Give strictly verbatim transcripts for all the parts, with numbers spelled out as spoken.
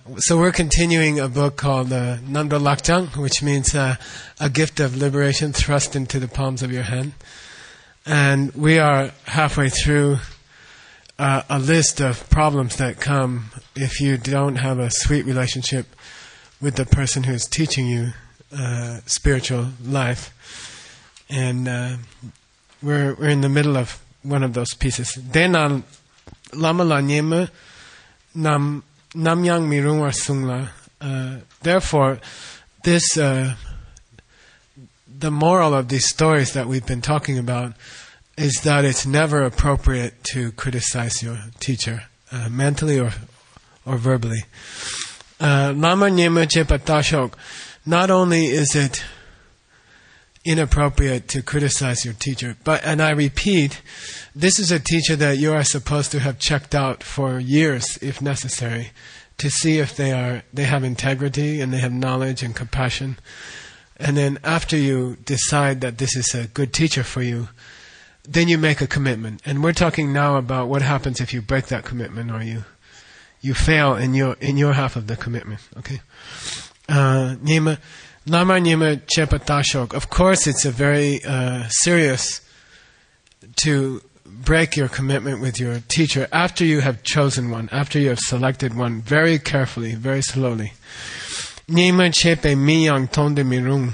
so we're continuing a book called uh, Namdo Lakjang, which means uh, a gift of liberation thrust into the palms of your hand. And we are halfway through uh, a list of problems that come if you don't have a sweet relationship with the person who's teaching you uh, spiritual life. And uh, we're we're in the middle of one of those pieces. Dena lama la nyema nam namyang mirungwa sungla. Therefore, this uh, the moral of these stories that we've been talking about is that it's never appropriate to criticize your teacher, uh, mentally or or verbally. Lama nyema chepatashok. Not only is it inappropriate to criticize your teacher, but, and I repeat, this is a teacher that you are supposed to have checked out for years, if necessary, to see if they are they have integrity and they have knowledge and compassion. And then after you decide that this is a good teacher for you, then you make a commitment. And we're talking now about what happens if you break that commitment or you you fail in your in your half of the commitment. Okay. Uh, Nyema Lama Nyema Chepatashok. Of course, it's a very uh, serious to break your commitment with your teacher after you have chosen one, after you have selected one very carefully, very slowly. Nyema Chepe Miyang Tonde Mirung.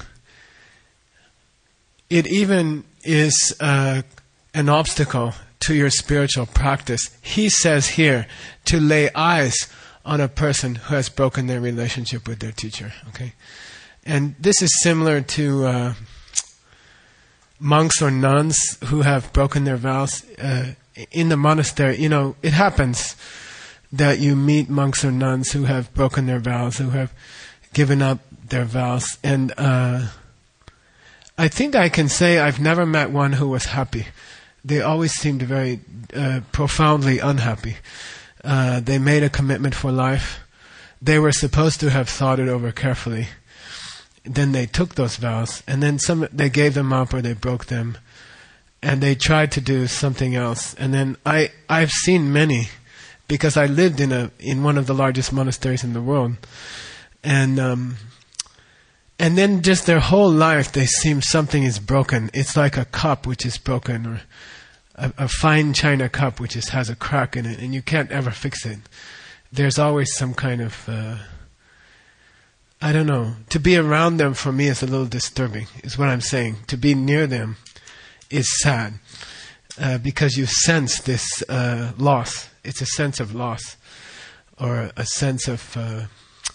It even is uh, an obstacle to your spiritual practice. He says here to lay eyes on a person who has broken their relationship with their teacher. Okay, and this is similar to uh, monks or nuns who have broken their vows uh, in the monastery. You know, it happens that you meet monks or nuns who have broken their vows, who have given up their vows, and uh, I think I can say I've never met one who was happy. They always seemed very uh, profoundly unhappy. Uh, they made a commitment for life. They were supposed to have thought it over carefully. Then they took those vows, and then some they gave them up or they broke them, and they tried to do something else. And then I I've seen many, because I lived in a in one of the largest monasteries in the world, and um, and then just their whole life they seem something is broken. It's like a cup which is broken, or A, a fine china cup which is, has a crack in it, and you can't ever fix it. There's always some kind of, uh, I don't know, to be around them for me is a little disturbing, is what I'm saying. To be near them is sad, uh, because you sense this uh, loss. It's a sense of loss, or a sense of uh,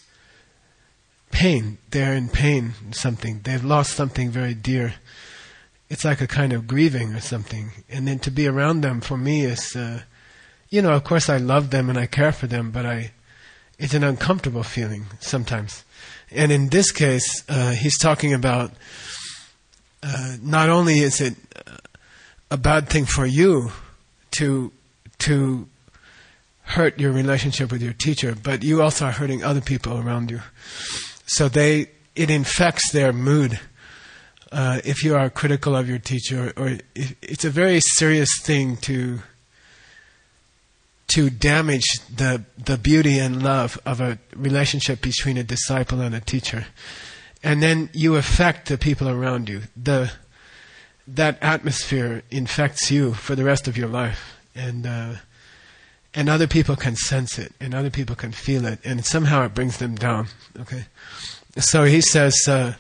pain. They're in pain, something. They've lost something very dear. It's like a kind of grieving or something. And then to be around them for me is, uh, you know, of course I love them and I care for them, but I, it's an uncomfortable feeling sometimes. And in this case, uh, he's talking about uh, not only is it a bad thing for you to to hurt your relationship with your teacher, but you also are hurting other people around you. So they it infects their mood. Uh, if you are critical of your teacher, or if, it's a very serious thing to to damage the the beauty and love of a relationship between a disciple and a teacher, and then you affect the people around you. The that atmosphere infects you for the rest of your life, and uh, and other people can sense it, and other people can feel it, and somehow it brings them down. Okay, so he says. Uh,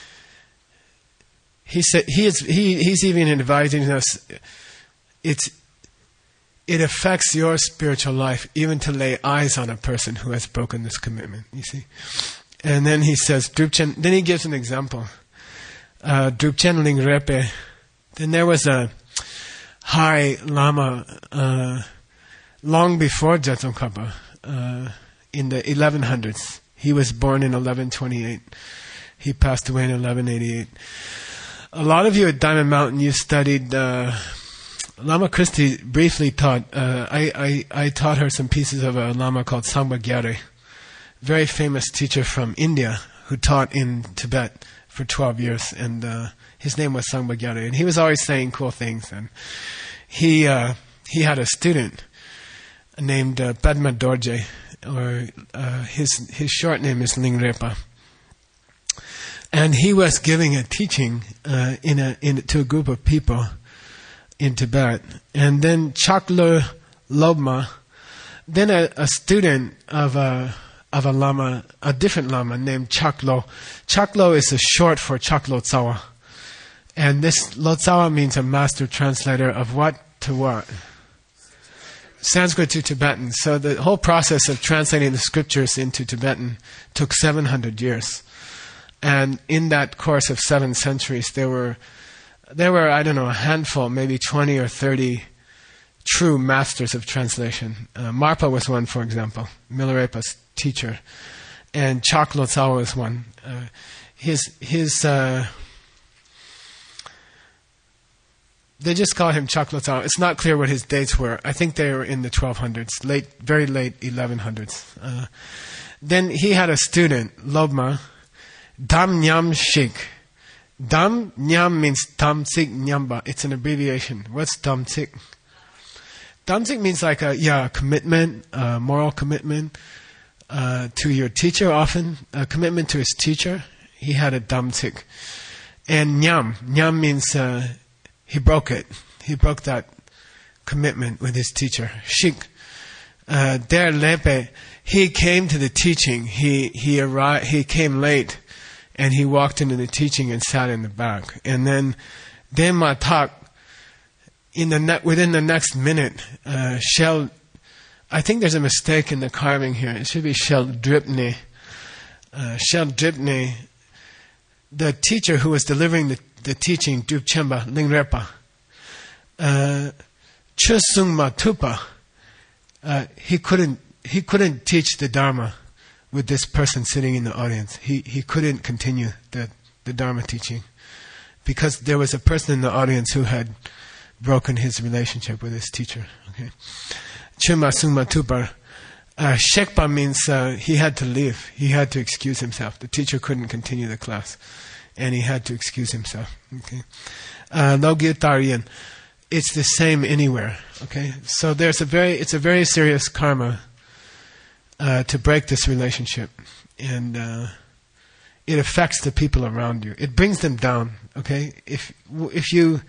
He said he is he he's even advising us. It's it affects your spiritual life even to lay eyes on a person who has broken this commitment. You see, and then he says Drupchen. Then he gives an example. Uh, Drupchen Ling Repe. Then there was a high lama uh, long before Jetson-Kapa uh, in the eleven hundreds. He was born in eleven twenty-eight. He passed away in eleven eighty-eight. A lot of you at Diamond Mountain, you studied, uh, Lama Christie briefly taught, uh, I, I, I taught her some pieces of a Lama called Sangpa Gyare, very famous teacher from India who taught in Tibet for twelve years, and uh, his name was Sangpa Gyare, and he was always saying cool things, and he, uh, he had a student named uh, Padma Dorje, or uh, his his short name is Lingrepa. And he was giving a teaching uh, in a in to a group of people in Tibet. And then Chaklo Lobma, then a, a student of a of a lama, a different lama named Chaklo. Chaklo is a short for Chaklo Tsawa. And this Lotsawa means a master translator of what to what? Sanskrit to Tibetan. So the whole process of translating the scriptures into Tibetan took seven hundred years. And in that course of seven centuries, there were, there were, I don't know, a handful, maybe twenty or thirty true masters of translation. Uh, Marpa was one, for example, Milarepa's teacher. And Chaklo Tsawa was one. Uh, his, his, uh, they just call him Chaklo Tsawa. It's not clear what his dates were. I think they were in the twelve hundreds, late, very late eleven hundreds. Uh, then he had a student, Lobma, Dam Nyam Shik. Dam Nyam means Tam Tsik Nyamba. It's an abbreviation. What's Tam Tsik? Tam Tsik means like a yeah commitment, uh, moral commitment uh, to your teacher. Often a commitment to his teacher. He had a Dam Tsik. And Nyam. Nyam means uh, he broke it. He broke that commitment with his teacher. Shik. Uh, Der Lepe. He came to the teaching. He he arrived. He came late. And he walked into the teaching and sat in the back. And then, then Matak, in the ne- within the next minute, uh, Shel, I think there's a mistake in the carving here. It should be Shel Dripne. Uh, Shel Dripne, the teacher who was delivering the, the teaching, Drupchemba, Lingrepa, uh, Chusung Matupa, uh, he couldn't, he couldn't teach the Dharma with this person sitting in the audience. He he couldn't continue the, the Dharma teaching because there was a person in the audience who had broken his relationship with his teacher. Okay, Chuma Suma Tupar. Uh, Shekpa means uh, he had to leave. He had to excuse himself. The teacher couldn't continue the class, and he had to excuse himself. Okay, uh, Logitarian. It's the same anywhere. Okay, so there's a very it's a very serious karma. Uh, to break this relationship, and uh, it affects the people around you. It brings them down. Okay, if if you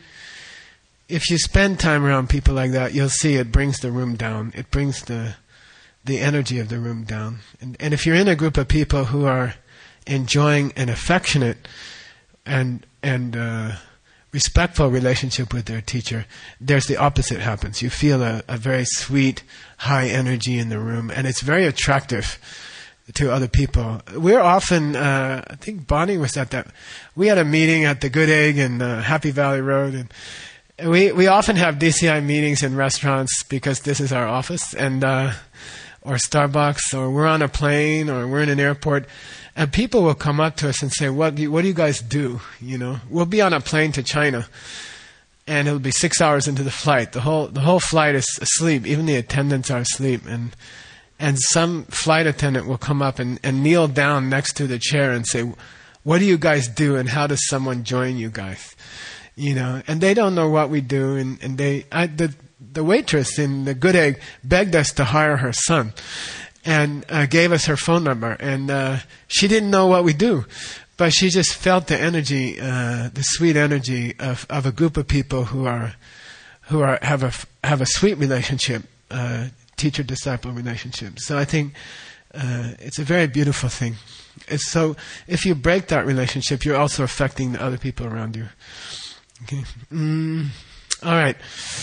if you spend time around people like that, you'll see it brings the room down. It brings the the energy of the room down. And and if you're in a group of people who are enjoying an affectionate and and uh, respectful relationship with their teacher, there's the opposite happens. You feel a, a very sweet, high energy in the room, and it's very attractive to other people. We're often, uh, I think Bonnie was at that, we had a meeting at the Good Egg in uh, Happy Valley Road, and we, we often have D C I meetings in restaurants because this is our office, and uh, or Starbucks, or we're on a plane, or we're in an airport. And people will come up to us and say, what do you, what do you guys do? You know, we'll be on a plane to China, and it'll be six hours into the flight. The whole the whole flight is asleep. Even the attendants are asleep. And and some flight attendant will come up and, and kneel down next to the chair and say, what do you guys do, and how does someone join you guys? You know, and they don't know what we do. And, and they I, the the waitress in the Good Egg begged us to hire her son. And uh, gave us her phone number, and uh, she didn't know what we do, but she just felt the energy, uh, the sweet energy of, of a group of people who are, who are have a have a sweet relationship, uh, teacher-disciple relationship. So I think uh, it's a very beautiful thing. It's so if you break that relationship, you're also affecting the other people around you. Okay. Mm, all right.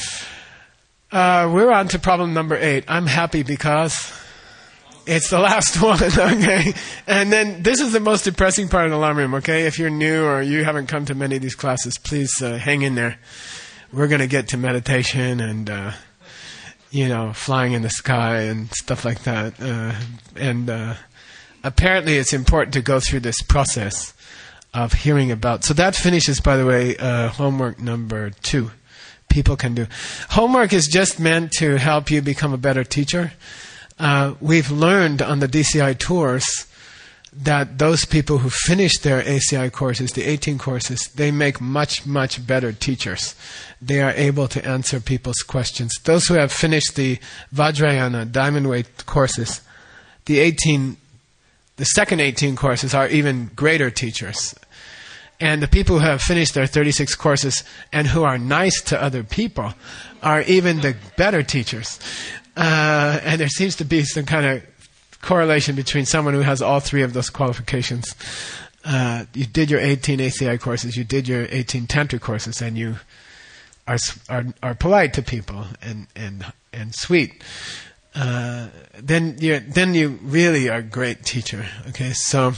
Uh, we're on to problem number eight. I'm happy because it's the last one, okay? And then this is the most depressing part of the alarm room, okay? If you're new or you haven't come to many of these classes, please uh, hang in there. We're going to get to meditation and, uh, you know, flying in the sky and stuff like that. Uh, and uh, apparently it's important to go through this process of hearing about. So that finishes, by the way, uh, homework number two. People can do. Homework is just meant to help you become a better teacher. Uh, we've learned on the D C I tours that those people who finish their A C I courses, the eighteen courses, they make much, much better teachers. They are able to answer people's questions. Those who have finished the Vajrayana, Diamond Way courses, the eighteen, the second eighteen courses are even greater teachers. And the people who have finished their thirty-six courses and who are nice to other people are even the better teachers. Uh, and there seems to be some kind of correlation between someone who has all three of those qualifications. Uh, you did your eighteen A C I courses, you did your eighteen Tantra courses, and you are are, are polite to people and and and sweet. Uh, then you then you really are a great teacher. Okay, so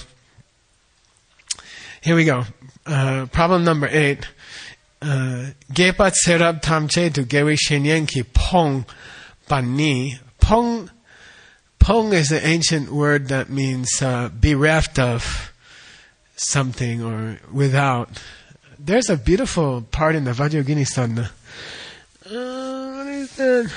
here we go. Uh, problem number eight. Gepat serab tamche tu gewi shenyen ki pong bani. Pong pong is an ancient word that means uh, bereft of something or without. There's a beautiful part in the Vajrayogini Sutta. Uh, what is that?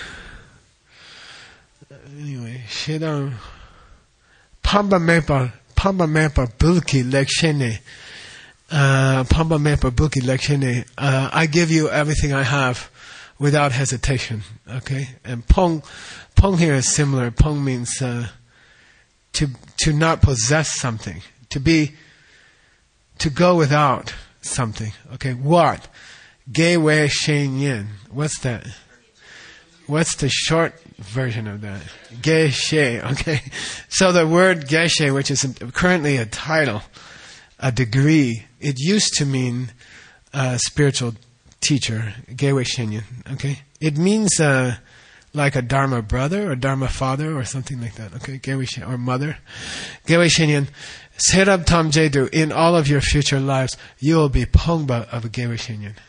Anyway, Shedam Pamba Mepa Pamba Mepa Bulki Lekshene. Uh, Pamba Mepa Bulki Lekshene. Uh, I give you everything I have without hesitation. Okay? And Pong Pong here is similar. Pong means uh, to to not possess something. To be to go without something. Okay, what? Gewe Shen Yin. What's that? What's the short version of that? Geshe. Okay. So the word Geshe, which is currently a title, a degree, it used to mean uh, spiritual teacher. Gewe Shen Yin. Okay. It means uh, like a Dharma brother or Dharma father or something like that. Okay. Gewe Shen or mother. Gewe Shen Yin. Serab Tam Jedu, in all of your future lives, you will be Pongba of a Gewe Shen Yin.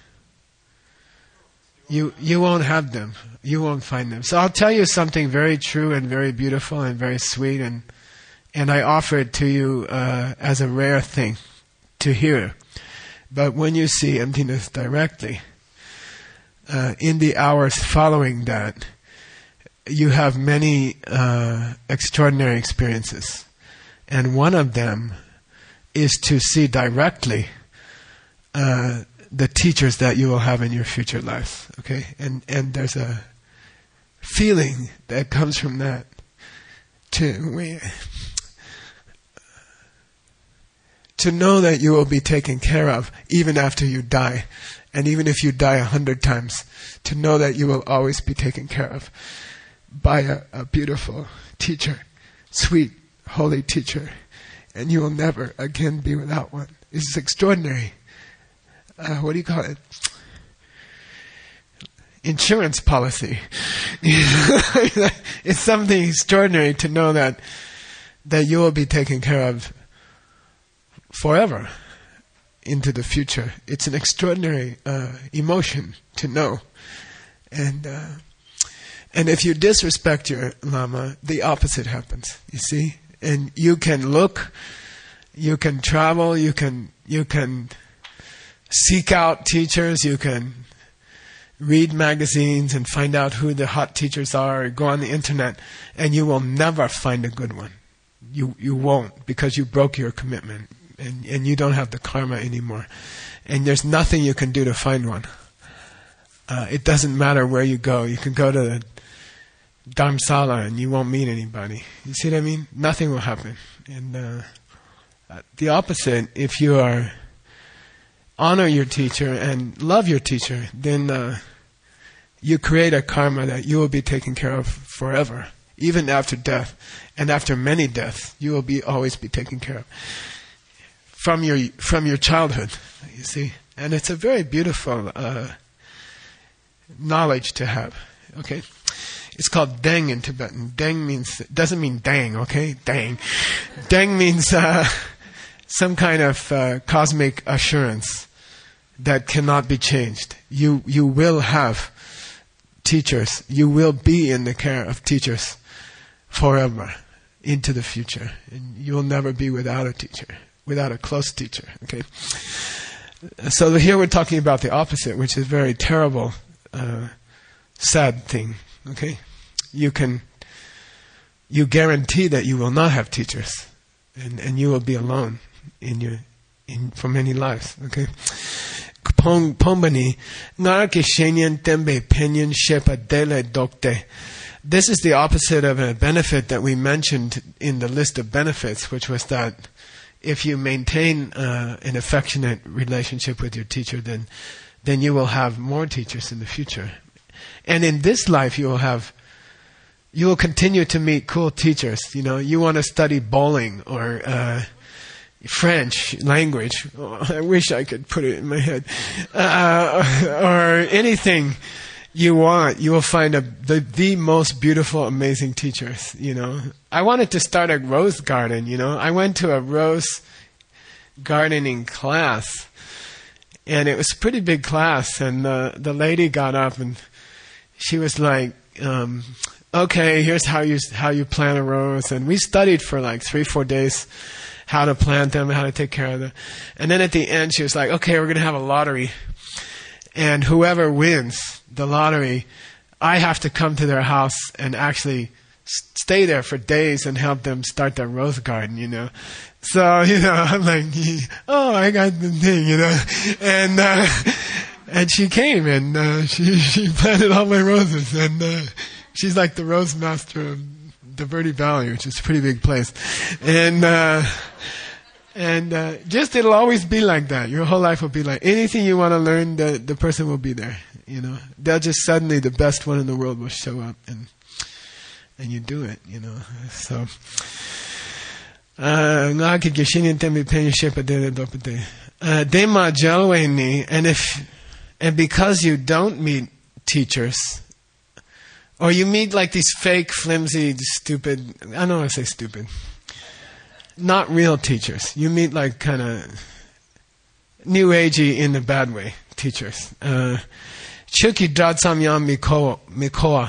You you won't have them. You won't find them. So I'll tell you something very true and very beautiful and very sweet, and and I offer it to you uh, as a rare thing to hear. But when you see emptiness directly, uh, in the hours following that, you have many uh, extraordinary experiences. And one of them is to see directly uh, the teachers that you will have in your future lives. Okay, and and there's a feeling that comes from that. To to know that you will be taken care of even after you die, and even if you die a hundred times, to know that you will always be taken care of by a, a beautiful teacher, sweet, holy teacher, and you will never again be without one. This is extraordinary. Uh, what do you call it? Insurance policy. It's something extraordinary to know that that you will be taken care of forever into the future. It's an extraordinary uh, emotion to know, and uh, and if you disrespect your Lama, the opposite happens. You see. And you can look, you can travel, you can you can seek out teachers, you can read magazines and find out who the hot teachers are, or go on the internet, and you will never find a good one. You you won't, because you broke your commitment, and, and you don't have the karma anymore. And there's nothing you can do to find one. Uh, it doesn't matter where you go. You can go to the Dharamsala and you won't meet anybody. You see what I mean? Nothing will happen. And uh, uh, the opposite, if you are honor your teacher and love your teacher, then uh, you create a karma that you will be taken care of forever, even after death, and after many deaths, you will be always be taken care of from your from your childhood. You see, and it's a very beautiful uh, knowledge to have. Okay. It's called Deng in Tibetan. Deng means, doesn't mean dang, okay? Dang. Deng means uh, some kind of uh, cosmic assurance that cannot be changed. You you will have teachers. You will be in the care of teachers forever into the future. And you will never be without a teacher, without a close teacher, okay? So here we're talking about the opposite, which is a very terrible, uh, sad thing. Okay, you can, you guarantee that you will not have teachers, and, and you will be alone in your, in for many lives. Okay, Pombani, ngar ke shenyan tembe penyan shepa dele dokte, this is the opposite of a benefit that we mentioned in the list of benefits, which was that if you maintain uh, an affectionate relationship with your teacher, then then you will have more teachers in the future. And in this life, you will have, you will continue to meet cool teachers. You know, you want to study bowling or uh, French language. Oh, I wish I could put it in my head. Uh, or anything you want, you will find a, the the most beautiful, amazing teachers. You know, I wanted to start a rose garden. You know, I went to a rose gardening class, and it was a pretty big class. And the the lady got up and she was like, um, "Okay, here's how you how you plant a rose." And we studied for like three, four days how to plant them, how to take care of them. And then at the end, she was like, "Okay, we're going to have a lottery. And whoever wins the lottery, I have to come to their house and actually stay there for days and help them start their rose garden, you know." So, you know, I'm like, oh, I got the thing, you know. And uh, and she came and uh, she, she planted all my roses. And uh, she's like the rose master of the Verde Valley, which is a pretty big place. And... Uh, And uh, just it'll always be like that. Your whole life will be like anything you want to learn. The the person will be there. You know, they'll just suddenly the best one in the world will show up, and and you do it. You know, so. Nga kikishini tembi penship adele dopete. Dema jalwe ni, and if and because you don't meet teachers, or you meet like these fake, flimsy, stupid. I don't want to say stupid. Not real teachers. You meet like kind of new agey in the bad way teachers. Chuki Dratsamyam Mikoa.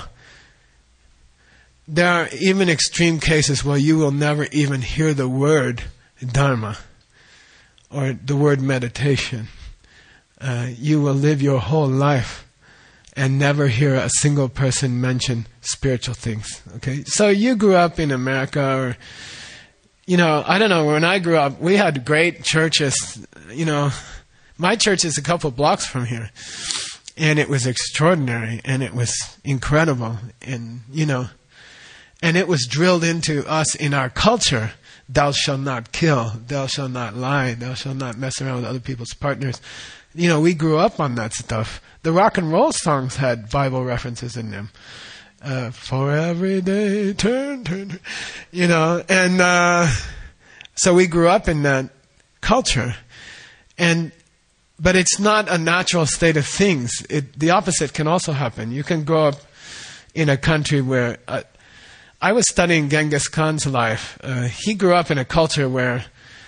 There are even extreme cases where you will never even hear the word Dharma or the word meditation. Uh, you will live your whole life and never hear a single person mention spiritual things. Okay, so you grew up in America, or you know, I don't know, when I grew up, we had great churches. You know, my church is a couple blocks from here. And it was extraordinary, and it was incredible. And, you know, and it was drilled into us in our culture. Thou shalt not kill, thou shalt not lie, thou shalt not mess around with other people's partners. You know, we grew up on that stuff. The rock and roll songs had Bible references in them. Uh, for every day, turn, turn, turn, you know, and uh, so we grew up in that culture, and but it's not a natural state of things. It, the opposite can also happen. You can grow up in a country where uh, I was studying Genghis Khan's life. Uh, he grew up in a culture where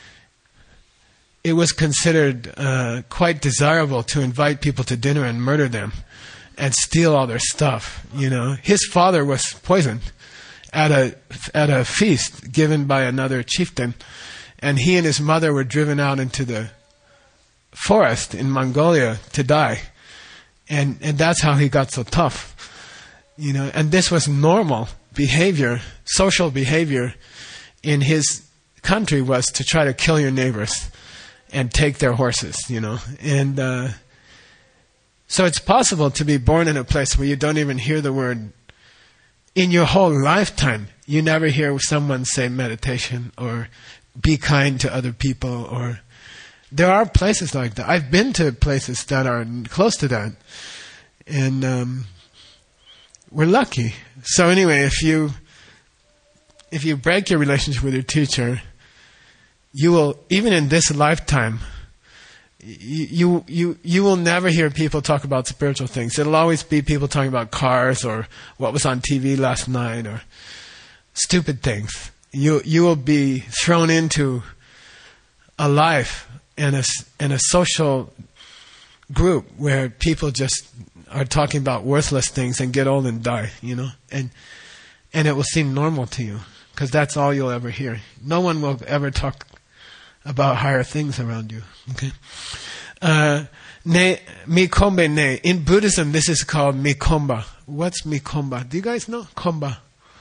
it was considered uh, quite desirable to invite people to dinner and murder them and steal all their stuff. You know, his father was poisoned at a at a feast given by another chieftain, and he and his mother were driven out into the forest in Mongolia to die, and and that's how he got so tough. You know, and this was normal behavior, social behavior in his country was to try to kill your neighbors and take their horses. You know, and. Uh, So it's possible to be born in a place where you don't even hear the word. In your whole lifetime, you never hear someone say meditation or be kind to other people. Or there are places like that. I've been to places that are close to that. And um, we're lucky. So anyway, if you if you break your relationship with your teacher, you will, even in this lifetime, You, you you will never hear people talk about spiritual things. It'll always be people talking about cars or what was on T V last night or stupid things. You you will be thrown into a life and a and a social group where people just are talking about worthless things and get old and die. You know, and and it will seem normal to you because that's all you'll ever hear. No one will ever talk about higher things around you. Okay. Uh, ne mikombe ne. In Buddhism, this is called mikomba. What's mikomba? Do you guys know komba?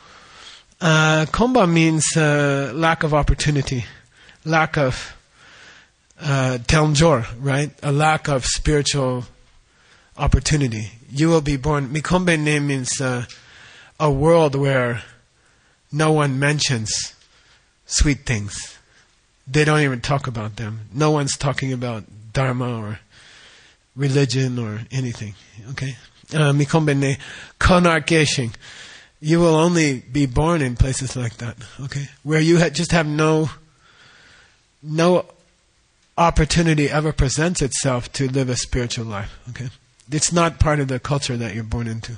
Uh, komba means uh, lack of opportunity, lack of uh, telnjor, right? A lack of spiritual opportunity. You will be born. Mikombe ne means uh, a world where no one mentions sweet things. They don't even talk about them. No one's talking about dharma or religion or anything. Okay? Uh, Mikombene konarkeshing. You will only be born in places like that. Okay? Where you ha- just have no no opportunity ever presents itself to live a spiritual life. Okay? It's not part of the culture that you're born into.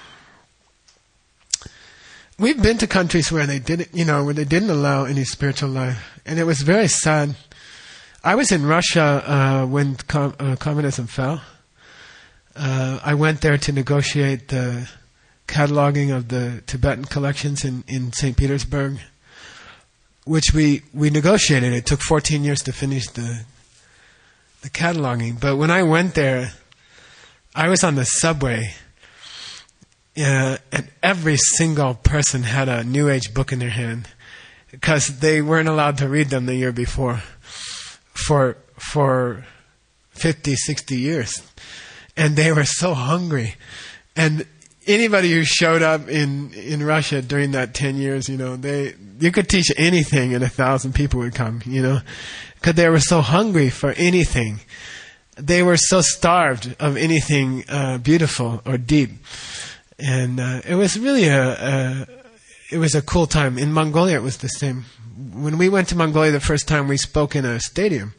We've been to countries where they didn't, you know, where they didn't allow any spiritual life, and it was very sad. I was in Russia uh, when com- uh, communism fell. Uh, I went there to negotiate the cataloging of the Tibetan collections in, in Saint Petersburg, which we, we negotiated. It took fourteen years to finish the the cataloging. But when I went there, I was on the subway. Uh, and every single person had a New Age book in their hand because they weren't allowed to read them the year before for for fifty, sixty years. And they were so hungry. And anybody who showed up in, in Russia during that ten years, you know, they you could teach anything and a thousand people would come, you know, because they were so hungry for anything. They were so starved of anything uh, beautiful or deep. And uh, it was really a, a it was a cool time. In Mongolia, it was the same. When we went to Mongolia the first time, we spoke in a stadium,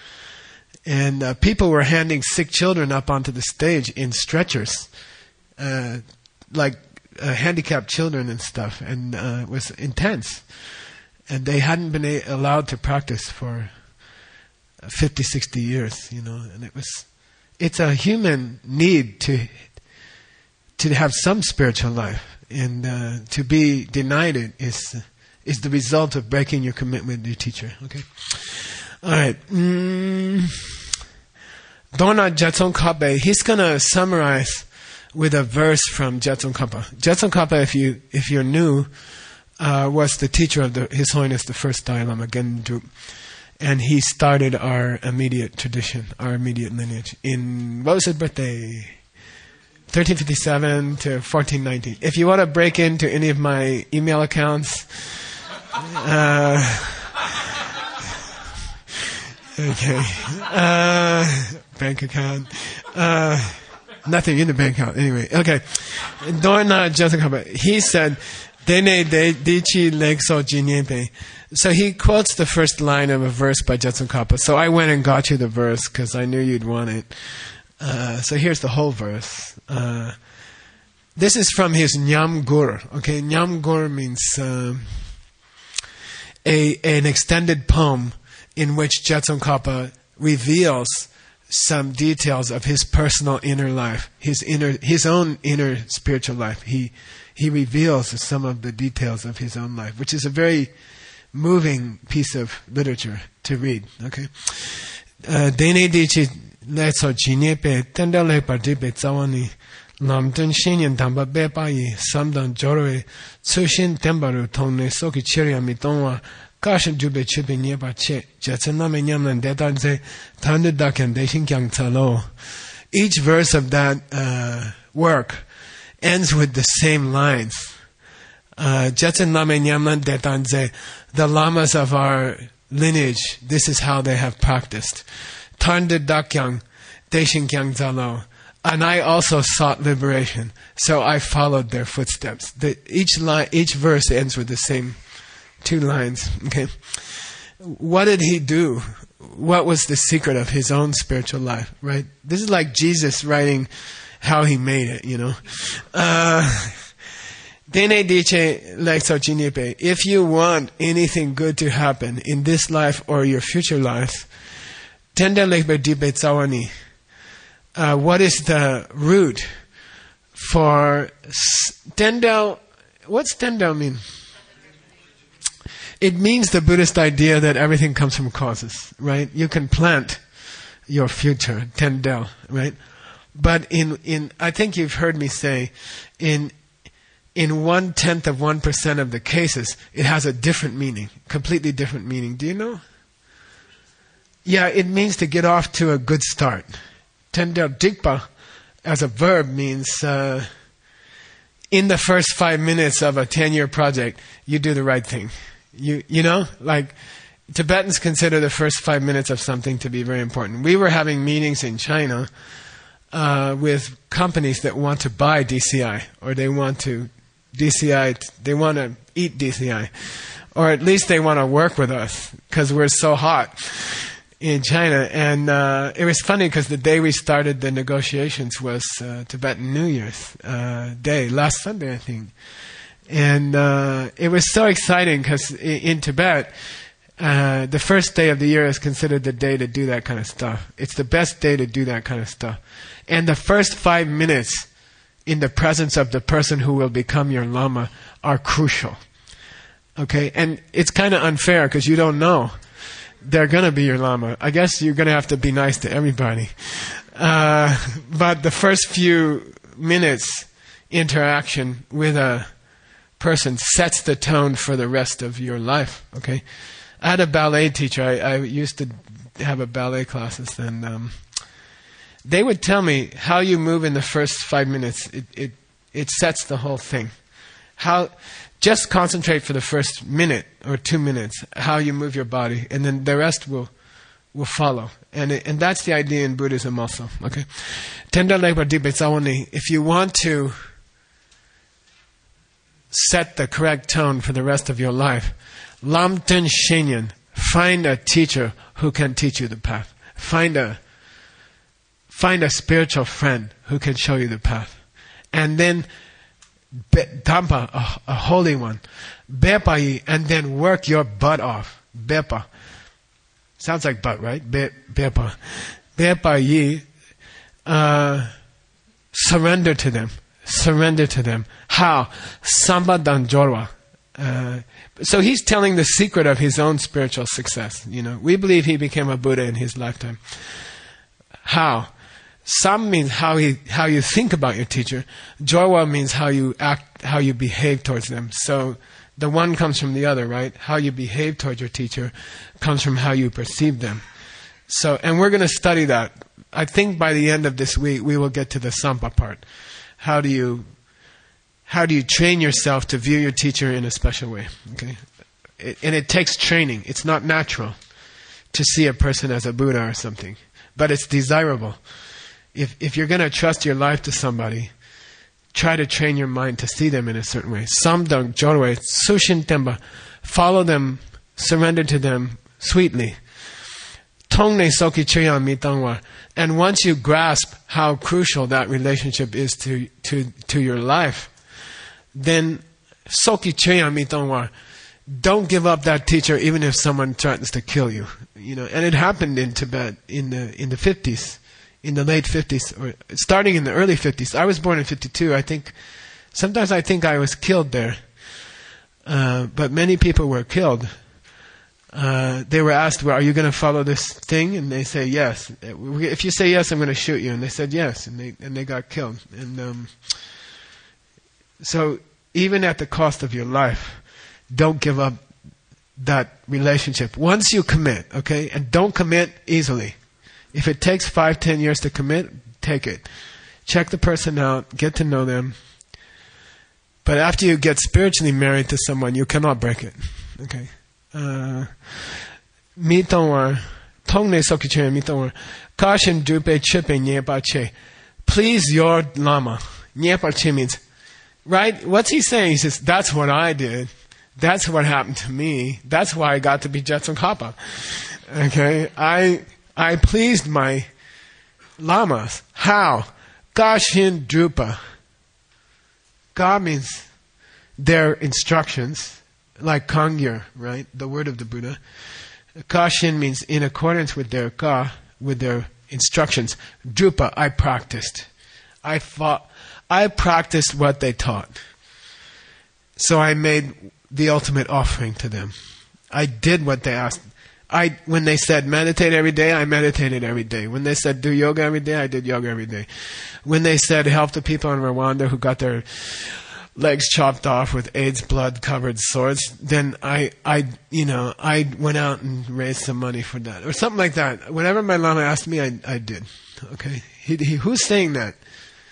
and uh, people were handing sick children up onto the stage in stretchers, uh, like uh, handicapped children and stuff, and uh, it was intense. And they hadn't been a- allowed to practice for fifty, sixty years, you know. And it was, it's a human need to. to have some spiritual life, and uh, to be denied it is is the result of breaking your commitment to your teacher. Okay, all right. Mm. Dona Jetson-Kape, he's gonna summarize with a verse from Jetson-Kapa. Jetson-Kapa, if you if you're new, uh, was the teacher of the, His Holiness the First Dalai Lama Gendu, and he started our immediate tradition, our immediate lineage. In what was his birthday? thirteen fifty-seven to fourteen nineteen. If you want to break into any of my email accounts, uh, okay, uh, bank account, uh, nothing in the bank account. Anyway, okay. Dorna Jessica, he said, "Dene de dichi lekso jinyepe." So he quotes the first line of a verse by Jetsun Kappa. So I went and got you the verse because I knew you'd want it. Uh, so here's the whole verse. Uh, this is from his Nyam Gur. Okay, Nyam Gur means um, a an extended poem in which Jetsun Kappa reveals some details of his personal inner life, his inner, his own inner spiritual life. He he reveals some of the details of his own life, which is a very moving piece of literature to read. Okay, Dene dichi letso jinyepe tendale partipe tsawani namten shinyan tamba bepayi samdan jorwe tsushin tembaru tongne soki chirya mitonwa kashin jube chupe nyepa che jetsaname nyamnan detanze tandu dakan deshin kyang tsalo. Each verse of that uh, work ends with the same lines. Uh, Jetsaname nyamnan detanze, the lamas of our lineage, this is how they have practiced. Tanda dakyang, deshin kyang zalo. And I also sought liberation, so I followed their footsteps. The, each line, each verse ends with the same two lines. Okay, what did he do? What was the secret of his own spiritual life? Right. This is like Jesus writing how he made it. You know. Uh, Dene dice lekso jinyepe. If you want anything good to happen in this life or your future life, tenda lekbe dibe tsawani. Uh, what is the root for tendel? What's tendel mean? It means the Buddhist idea that everything comes from causes, right? You can plant your future, tendel, right? But in, in I think you've heard me say, in in one tenth of one percent of the cases, it has a different meaning, completely different meaning. Do you know? Yeah, it means to get off to a good start. Tendel dikpa, as a verb, means uh, in the first five minutes of a ten-year project, you do the right thing. You you know, like Tibetans consider the first five minutes of something to be very important. We were having meetings in China uh, with companies that want to buy D C I, or they want to D C I, they want to eat D C I, or at least they want to work with us because we're so hot in China. And uh, it was funny because the day we started the negotiations was uh, Tibetan New Year's uh, Day, last Sunday, I think. And uh, it was so exciting because in, in Tibet, uh, the first day of the year is considered the day to do that kind of stuff. It's the best day to do that kind of stuff. And the first five minutes in the presence of the person who will become your Lama are crucial. Okay? And it's kind of unfair because you don't know they're going to be your Lama. I guess you're going to have to be nice to everybody. Uh, but the first few minutes interaction with a person sets the tone for the rest of your life. Okay? I had a ballet teacher. I, I used to have a ballet classes, and um, they would tell me how you move in the first five minutes. It it it sets the whole thing. How just concentrate for the first minute or two minutes how you move your body, and then the rest will will follow. And it, and that's the idea in Buddhism also. Okay, if you want to set the correct tone for the rest of your life, Lam Ten Shenyan, find a teacher who can teach you the path. Find a find a spiritual friend who can show you the path. And then Tampa, a, a holy one. Bepa, and then work your butt off. Bepa. Sounds like butt, right? Be, bepa. Bepa yi, uh, surrender to them. Surrender to them. How? Samba Danjorwa. Uh, so he's telling the secret of his own spiritual success. You know, we believe he became a Buddha in his lifetime. How? Sam means how he, how you think about your teacher. Jorwa means how you act, how you behave towards them. So the one comes from the other, right? How you behave towards your teacher comes from how you perceive them. So, and we're going to study that. I think by the end of this week we will get to the Sampa part. How do you, how do you train yourself to view your teacher in a special way? Okay, it, and it takes training. It's not natural to see a person as a Buddha or something, but it's desirable. If if you're going to trust your life to somebody, try to train your mind to see them in a certain way. Samdang jorwe sushin temba, follow them, surrender to them sweetly. Tongne soki chuyan mitangwa. And once you grasp how crucial that relationship is to to to your life, then soki chuyan mitangwa. Don't give up that teacher even if someone threatens to kill you. You know, and it happened in Tibet in the in the fifties. In the late fifties, or starting in the early fifties. I was born in fifty-two. I think, sometimes I think I was killed there. Uh, but many people were killed. Uh, they were asked, well, are you going to follow this thing? And they say, yes. If you say yes, I'm going to shoot you. And they said yes. And they, and they got killed. And um, so, even at the cost of your life, don't give up that relationship. Once you commit, okay? And don't commit easily. If it takes five, ten years to commit, take it. Check the person out, get to know them. But after you get spiritually married to someone, you cannot break it. Okay. Mitongwa, tongne sokiche mitongwa, kashin dupe chipe nyepache. Please your Lama. Nyepache means, right? What's he saying? He says, that's what I did. That's what happened to me. That's why I got to be Jetsun Kappa. Okay. I... I pleased my lamas. How? Gashin Drupa. Ga means their instructions, like Kangyur, right? The word of the Buddha. Gashin means in accordance with their Ga, with their instructions. Drupa, I practiced. I fought, I practiced what they taught. So I made the ultimate offering to them. I did what they asked. I, when they said meditate every day, I meditated every day. When they said do yoga every day, I did yoga every day. When they said help the people in Rwanda who got their legs chopped off with AIDS blood covered swords, then I, I, you know, I went out and raised some money for that or something like that. Whenever my Lama asked me, I, I did. Okay, he, he, who's saying that?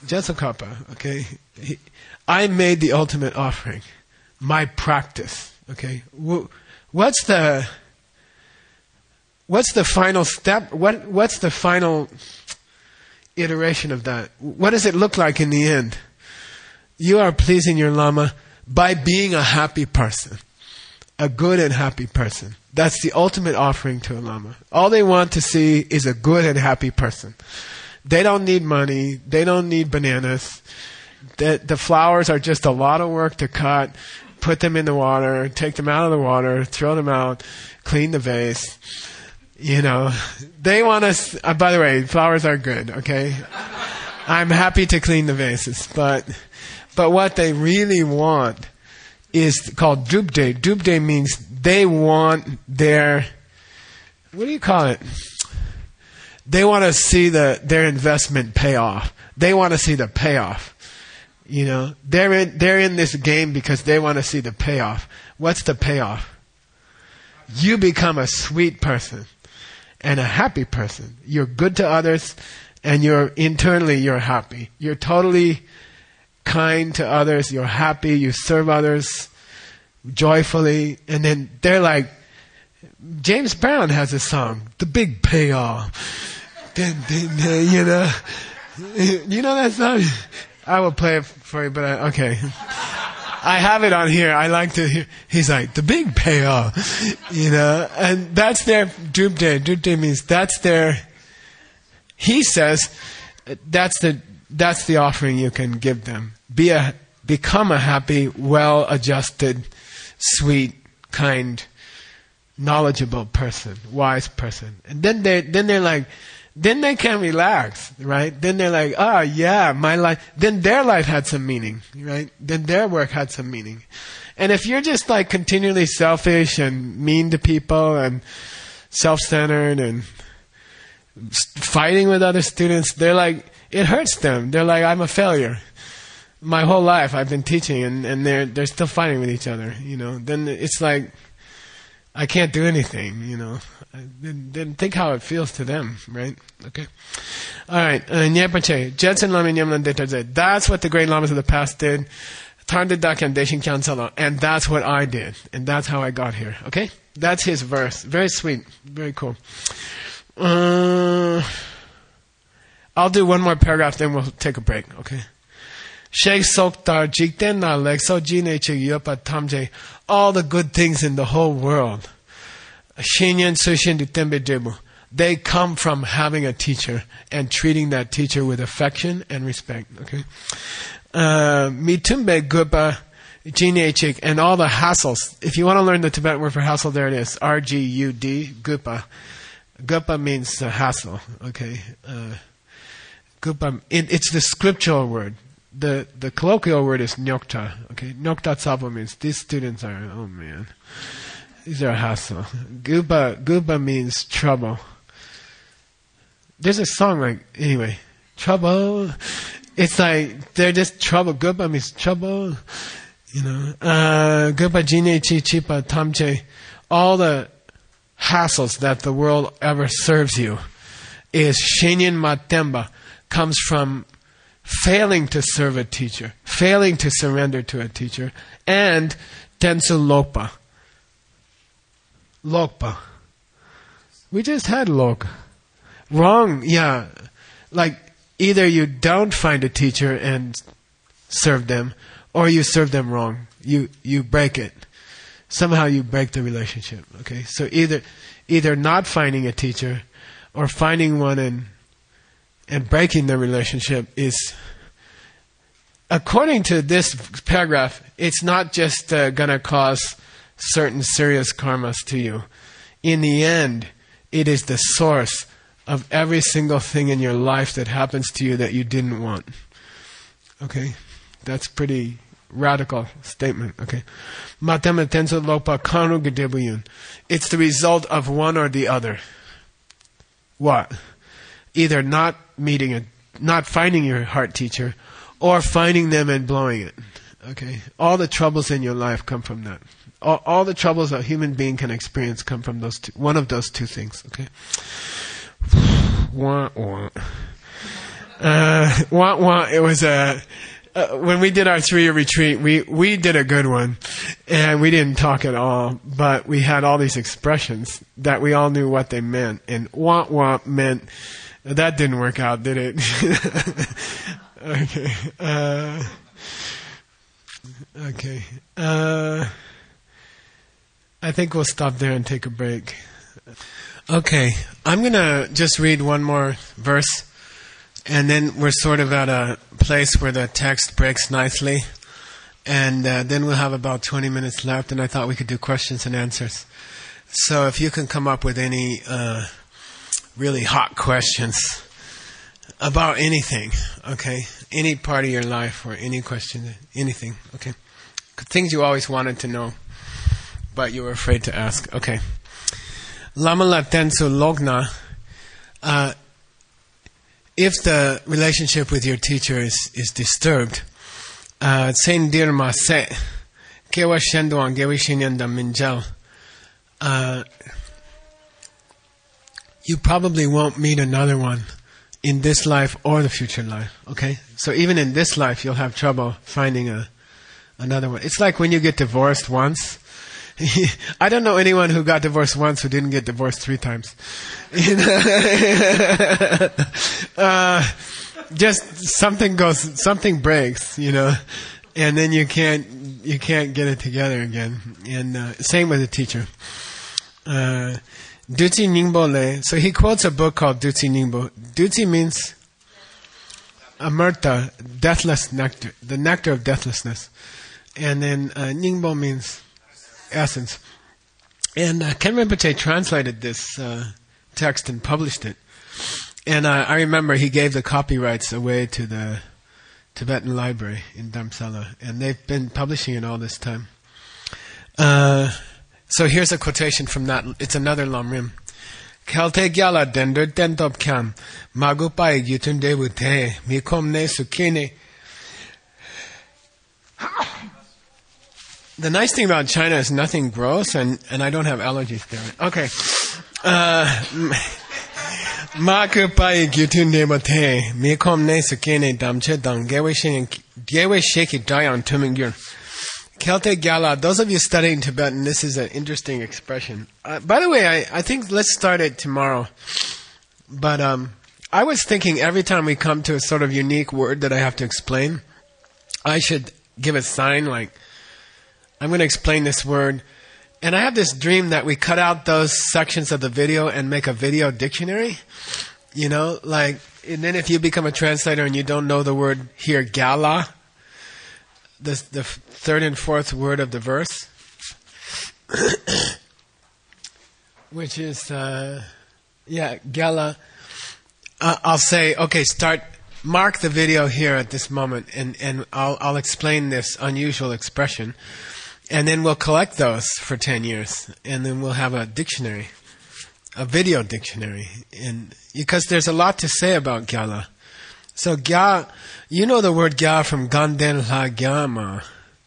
Jesukapa, okay? He, I made the ultimate offering. My practice, okay? What's the what's the final step? What what's the final iteration of that? What does it look like in the end? You are pleasing your Lama by being a happy person. A good and happy person. That's the ultimate offering to a Lama. All they want to see is a good and happy person. They don't need money. They don't need bananas. The, the flowers are just a lot of work to cut, put them in the water, take them out of the water, throw them out, clean the vase. You know, they want us. Uh, by the way, flowers are good. Okay, I'm happy to clean the vases, but but what they really want is called dubde. Dubde means they want their, what do you call it? They want to see the their investment pay off. They want to see the payoff. You know, they're in they're in this game because they want to see the payoff. What's the payoff? You become a sweet person and a happy person. You're good to others, and you're internally you're happy. You're totally kind to others. You're happy. You serve others joyfully, and then they're like, James Brown has a song, "The Big Payoff." Dun, dun, dun, you know, you know that song. I will play it for you, but I, okay. I have it on here. I like to hear. He's like, "The big payoff," you know, and that's their dubde. Dubde means that's their. He says, that's the that's the offering you can give them. Be a become a happy, well-adjusted, sweet, kind, knowledgeable person, wise person, and then they then they're like. Then they can relax, right? Then they're like, oh yeah, my life, then their life had some meaning, right? Then their work had some meaning. And if you're just like continually selfish and mean to people and self-centered and fighting with other students, they're like, it hurts them. They're like, I'm a failure. My whole life I've been teaching and, and they're, they're still fighting with each other, you know? Then it's like, I can't do anything, you know. Then, then think how it feels to them, right? Okay. All right. That's what the great lamas of the past did. And that's what I did. And that's how I got here. Okay? That's his verse. Very sweet. Very cool. Uh, I'll do one more paragraph, then we'll take a break. Okay? All the good things in the whole world, they come from having a teacher and treating that teacher with affection and respect. Okay, mitumbe gupa jinechik and all the hassles. If you want to learn the Tibetan word for hassle, there it is. R G U D gupa. Gupa means uh, hassle. Okay, uh, gupa. It, it's the scriptural word. The the colloquial word is nyokta. Okay, nyokta tsapa means these students are, oh man, these are a hassle. Gupa gupa means trouble. There's a song like, anyway, trouble. It's like they're just trouble. Gupa means trouble. You know, uh, gupa jine chi chipa tamche. All the hassles that the world ever serves you is shenyan matemba, comes from failing to serve a teacher, failing to surrender to a teacher, and tensu lokpa. Lokpa. We just had lok. Wrong, yeah. Like, either you don't find a teacher and serve them, or you serve them wrong. You you break it. Somehow you break the relationship. Okay? So either either not finding a teacher or finding one and and breaking the relationship is, according to this paragraph, it's not just uh, going to cause certain serious karmas to you. In the end, it is the source of every single thing in your life that happens to you that you didn't want. Okay? That's pretty radical statement. Okay? It's the result of one or the other. What? Either not meeting a, not finding your heart teacher, or finding them and blowing it. Okay? All the troubles in your life come from that. All, all the troubles a human being can experience come from those two, one of those two things. Okay? Wah, wah. Uh, wah, wah, it was a, uh, when we did our three-year retreat, we, we did a good one. And we didn't talk at all, but we had all these expressions that we all knew what they meant. And wah, wah meant, that didn't work out, did it? Okay. Uh, okay. Uh, I think we'll stop there and take a break. Okay. I'm going to just read one more verse, and then we're sort of at a place where the text breaks nicely, and uh, then we'll have about twenty minutes left, and I thought we could do questions and answers. So if you can come up with any uh, really hot questions about anything, okay? Any part of your life or any question, anything, okay? Things you always wanted to know, but you were afraid to ask, okay? Lama la tensu logna, uh, if the relationship with your teacher is, is disturbed, uh, sen dirma se, kewa shenduan gewi shinyanda minjal, uh, you probably won't meet another one in this life or the future life, okay? So even in this life, you'll have trouble finding a another one. It's like when you get divorced once. I don't know anyone who got divorced once who didn't get divorced three times. You know? uh, just something goes, something breaks, you know, and then you can't you can't get it together again. And uh, same with the teacher. Uh, Duzi Ningbo Le. So he quotes a book called Duzi Ningbo. Duzi means amerta, deathless nectar, the nectar of deathlessness. And then uh, Ningbo means essence. And uh, Ken Rinpoche translated this uh, text and published it. And uh, I remember he gave the copyrights away to the Tibetan Library in Dharamsala. And they've been publishing it all this time. Uh... So here's a quotation from that. It's another Lamrim. Kelte gyala dender dentop kyam magupai yutunde wute mikom ne sukine. The nice thing about China is nothing grows, and, and I don't have allergies there. Okay. Magupai yutunde wute mikom ne sukine damche dang gewe sheki dayan tumingyur. Kelte Gyala, those of you studying Tibetan, this is an interesting expression. Uh, by the way, I, I think let's start it tomorrow. But um, I was thinking every time we come to a sort of unique word that I have to explain, I should give a sign like, I'm going to explain this word. And I have this dream that we cut out those sections of the video and make a video dictionary. You know, like, and then if you become a translator and you don't know the word here, Gyala, The, the third and fourth word of the verse, which is, uh, yeah, Gyala. Uh, I'll say, okay, start, mark the video here at this moment, and, and I'll, I'll explain this unusual expression, and then we'll collect those for ten years, and then we'll have a dictionary, a video dictionary, and because there's a lot to say about Gyala. So Gya, you know the word Gya from Ganden La Gyama,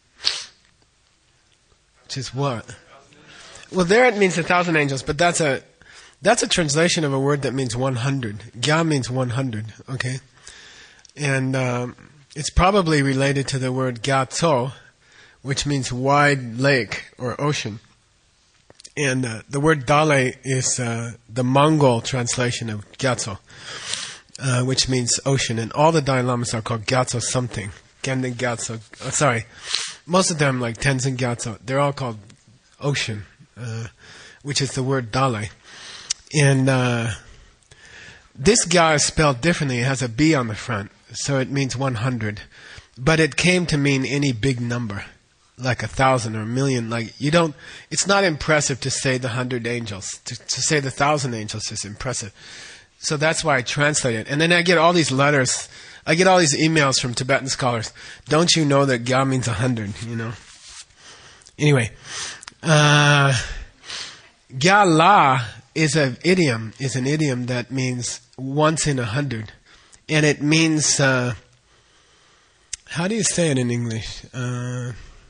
which is what? Well, there it means a thousand angels, but that's a that's a translation of a word that means one hundred. Gya means one hundred, okay? And um, it's probably related to the word Gyatso, which means wide lake or ocean. And uh, the word Dale is uh, the Mongol translation of Gyatso. Uh, which means ocean, and all the Dalai Lamas are called Gyatso something. Genden Gyatso, oh, sorry, most of them like Tenzin Gyatso, they're all called ocean, uh, which is the word Dalai. And uh, this Gya is spelled differently. It has a B on the front, so it means one hundred. But it came to mean any big number, like a thousand or a million. Like you don't. It's not impressive to say the hundred angels. To, to say the thousand angels is impressive. So that's why I translate it. And then I get all these letters. I get all these emails from Tibetan scholars. Don't you know that Gya means a hundred, you know? Anyway. Uh, Gya La is an idiom, is an idiom that means once in a hundred. And it means, uh, how do you say it in English? Uh,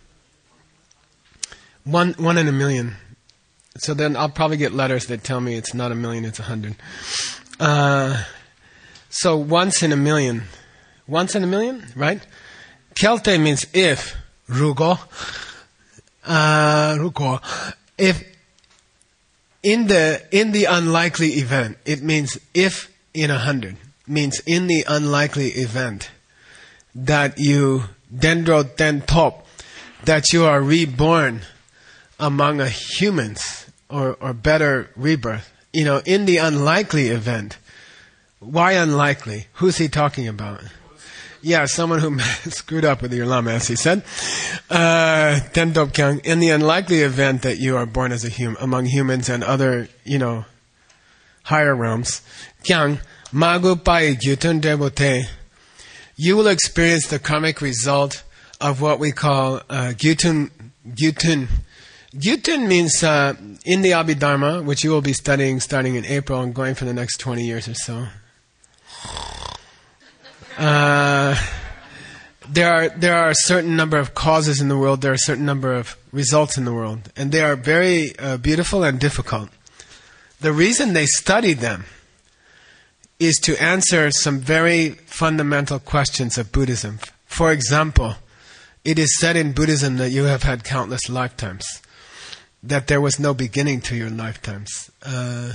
one, one in a million. So then I'll probably get letters that tell me it's not a million, it's a hundred. Uh, So once in a million. Once in a million, right? Kelte means if. Rugo. Uh, rugo. If in the in the unlikely event, it means if in a hundred. Means in the unlikely event that you dendro den top, that you are reborn among a humans, or, or better rebirth. You know, in the unlikely event. Why unlikely? Who's he talking about? Yeah, someone who screwed up with your lama, as he said. Uh, Den Dop Kyang, in the unlikely event that you are born as a human, among humans and other, you know, higher realms, Kyang, Magu Pai Gyutun Debote, you will experience the karmic result of what we call uh, Gyutun. Gyutun. Gyutun means uh, in the Abhidharma, which you will be studying starting in April and going for the next twenty years or so. Uh, there are there are a certain number of causes in the world. There are a certain number of results in the world, and they are very uh, beautiful and difficult. The reason they study them is to answer some very fundamental questions of Buddhism. For example, it is said in Buddhism that you have had countless lifetimes, that there was no beginning to your lifetimes. Uh,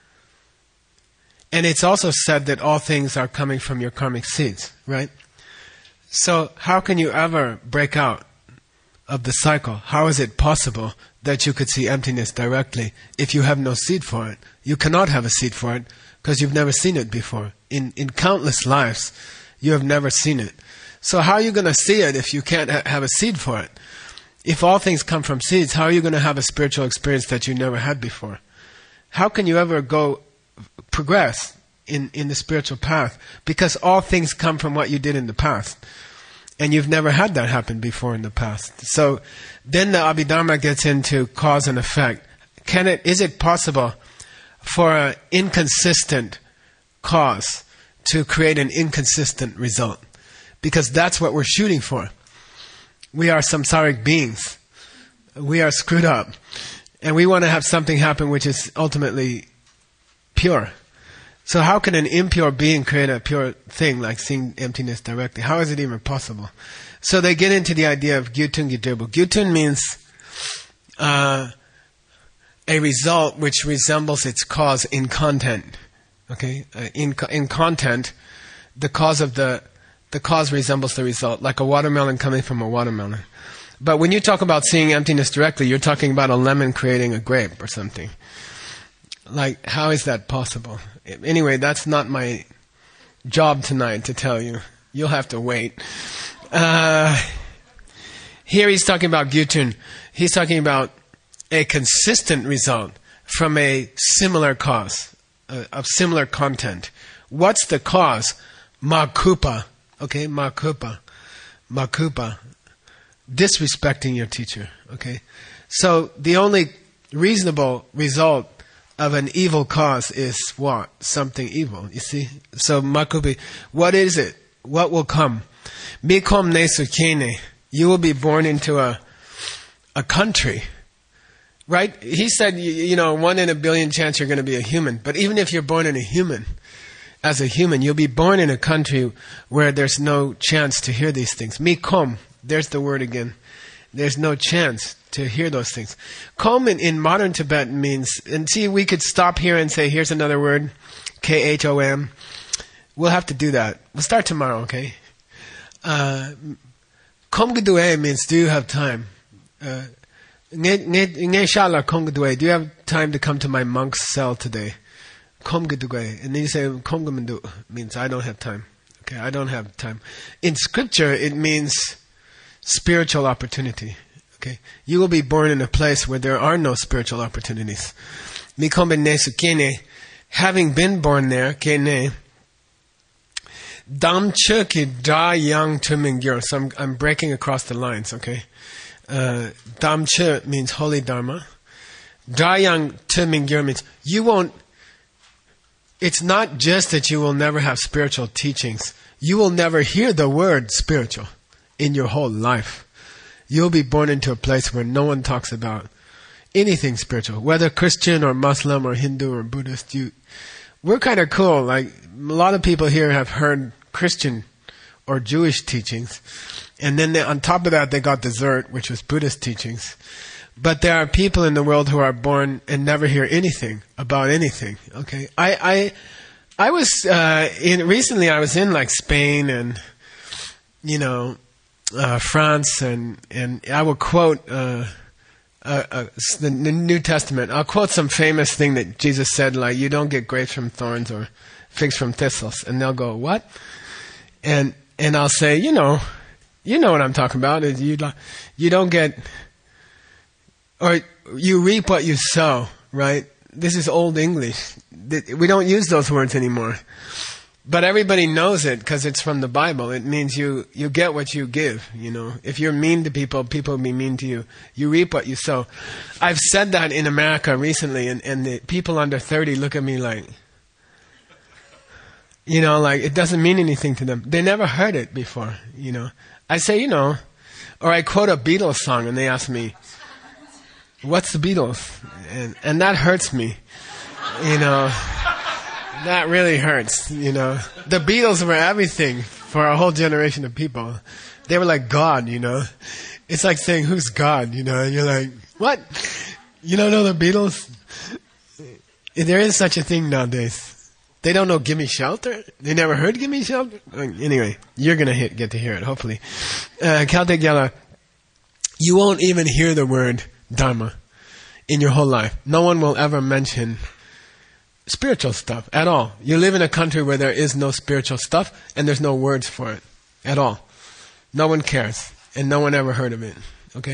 and it's also said that all things are coming from your karmic seeds, right? So how can you ever break out of the cycle? How is it possible that you could see emptiness directly if you have no seed for it? You cannot have a seed for it because you've never seen it before. In, in countless lives, you have never seen it. So how are you going to see it if you can't ha- have a seed for it? If all things come from seeds, how are you going to have a spiritual experience that you never had before? How can you ever go progress in, in the spiritual path? Because all things come from what you did in the past. And you've never had that happen before in the past. So then the Abhidharma gets into cause and effect. Can it, is it possible for an inconsistent cause to create an inconsistent result? Because that's what we're shooting for. We are samsaric beings. We are screwed up. And we want to have something happen which is ultimately pure. So how can an impure being create a pure thing like seeing emptiness directly? How is it even possible? So they get into the idea of Gyutun Gyuturbu. Gyutun means uh, a result which resembles its cause in content. Okay, uh, in in content, the cause of the the cause resembles the result, like a watermelon coming from a watermelon. But when you talk about seeing emptiness directly, you're talking about a lemon creating a grape or something. Like, how is that possible? Anyway, that's not my job tonight to tell you. You'll have to wait. Uh, here he's talking about Gyutun. He's talking about a consistent result from a similar cause, uh, of similar content. What's the cause? Makupa. Okay, Makupa. Makupa. Disrespecting your teacher. Okay? So the only reasonable result of an evil cause is what? Something evil, you see? So Makupi, what is it? What will come? Mikom nesukene. You will be born into a a country. Right? He said, you, you know, one in a billion chance you're going to be a human. But even if you're born in a human, as a human, you'll be born in a country where there's no chance to hear these things. Mikom, there's the word again. There's no chance to hear those things. Kom in, in modern Tibet means, and see, we could stop here and say, here's another word, K H O M. We'll have to do that. We'll start tomorrow, okay? Uh, Kom Gdue means, do you have time? Uh, do you have time to come to my monk's cell today? Kom Gdue. And then you say, Kom Gdue means, I don't have time. Okay, I don't have time. In scripture, it means spiritual opportunity. Okay, you will be born in a place where there are no spiritual opportunities. Mikombe nesu kene, having been born there, kene, damche ki da yang tumingyur. So I'm, I'm breaking across the lines. Okay, uh, damche means holy dharma. Da yang tumingyur means you won't. It's not just that you will never have spiritual teachings. You will never hear the word spiritual in your whole life. You'll be born into a place where no one talks about anything spiritual, whether Christian or Muslim or Hindu or Buddhist. You, we're kind of cool. Like, a lot of people here have heard Christian or Jewish teachings. And then they, on top of that, they got dessert, which was Buddhist teachings. But there are people in the world who are born and never hear anything about anything. Okay, I I, I was uh, in recently. I was in like Spain and you know uh, France, and and I will quote uh, uh, uh, the New Testament. I'll quote some famous thing that Jesus said, like, "You don't get grapes from thorns or figs from thistles," and they'll go, "What?" And and I'll say, you know, you know what I'm talking about. Is you you don't get. Or you reap what you sow, right? This is old English. We don't use those words anymore. But everybody knows it because it's from the Bible. It means you, you get what you give, you know. If you're mean to people, people will be mean to you. You reap what you sow. I've said that in America recently, and, and the people under thirty look at me like, you know, like it doesn't mean anything to them. They never heard it before, you know. I say, you know, or I quote a Beatles song and they ask me, what's the Beatles? And, and that hurts me, you know. That really hurts, you know. The Beatles were everything for a whole generation of people. They were like God, you know. It's like saying, who's God, you know? And you're like, what? You don't know the Beatles? There is such a thing nowadays. They don't know Gimme Shelter? They never heard Gimme Shelter? Anyway, you're going to get to hear it, hopefully. Uh, Caltech Yala, you won't even hear the word Dharma in your whole life. No one will ever mention spiritual stuff at all. You live in a country where there is no spiritual stuff and there's no words for it at all. No one cares and no one ever heard of it. Okay?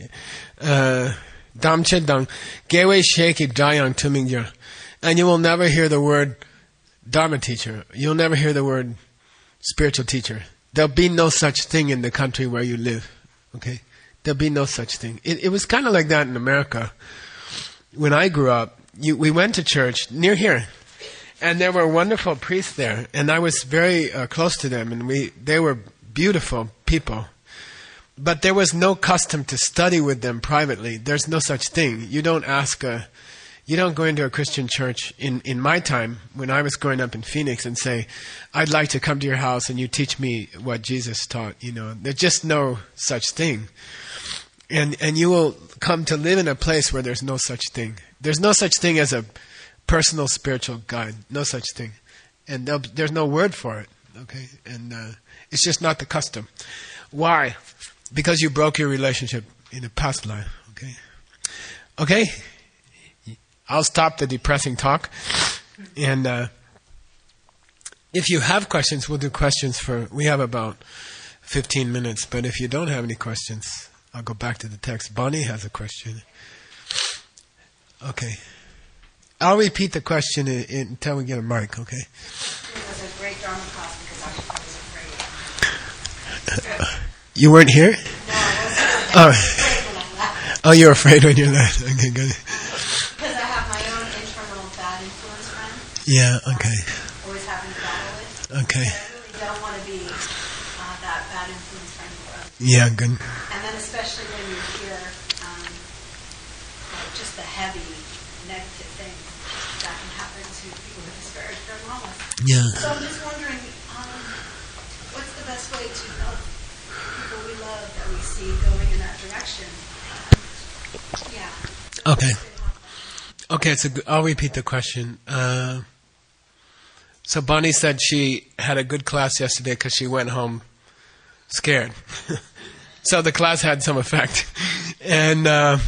Dam Chedang, Gewe Sheki Jayang Tumingja. And you will never hear the word Dharma teacher. You'll never hear the word spiritual teacher. There'll be no such thing in the country where you live. Okay? There'll be no such thing. It, it was kind of like that in America. When I grew up, you, we went to church near here, and there were wonderful priests there, and I was very uh, close to them, and we they were beautiful people. But there was no custom to study with them privately. There's no such thing. You don't ask a, you don't go into a Christian church in, in my time, when I was growing up in Phoenix, and say, I'd like to come to your house and you teach me what Jesus taught. You know, there's just no such thing. And and you will come to live in a place where there's no such thing. There's no such thing as a personal spiritual guide. No such thing. And there's no word for it. Okay? And uh, it's just not the custom. Why? Because you broke your relationship in a past life. Okay? Okay? I'll stop the depressing talk. And uh, if you have questions, we'll do questions for... We have about fifteen minutes. But if you don't have any questions... I'll go back to the text. Bonnie has a question. Okay. I'll repeat the question in, in, until we get a mic, okay? It was a great Dharma class because I, I was afraid. Uh, you weren't here? No, I wasn't. Oh. Oh, you were afraid when you left. Okay, good. Because I have my own internal bad influence friends. Yeah, okay. I'm always having to battle with. Okay. So I really don't want to be uh, that bad influence friend for us. Yeah, good. And then especially when you hear um, like just the heavy negative things that can happen to people who disparage their mamas. Yeah. So I'm just wondering, um, what's the best way to help people we love that we see going in that direction? Yeah. Okay. Okay, it's a good, I'll repeat the question. Uh, so Bonnie said she had a good class yesterday because she went home scared. So the class had some effect. And uh,